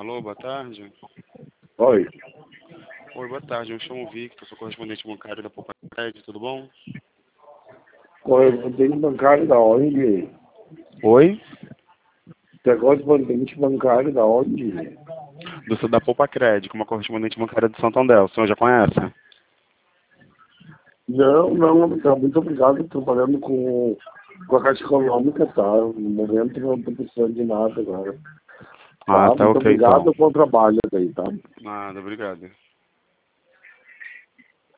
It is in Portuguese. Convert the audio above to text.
Alô, boa tarde. Oi. Oi, boa tarde. Eu me chamo Victor, sou correspondente bancário da Poupa Crédito, tudo bom? Correspondente bancário da onde? Oi? Você é correspondente bancário da onde? Da Poupa Crédito, uma correspondente bancária do Santander. O senhor já conhece? Não, tá, muito obrigado. Estou trabalhando com a Caixa Econômica, tá? No momento não estou precisando de nada agora. Ah, Tá? tá Muito ok então. obrigado, bom trabalho aí, tá? Nada, obrigado.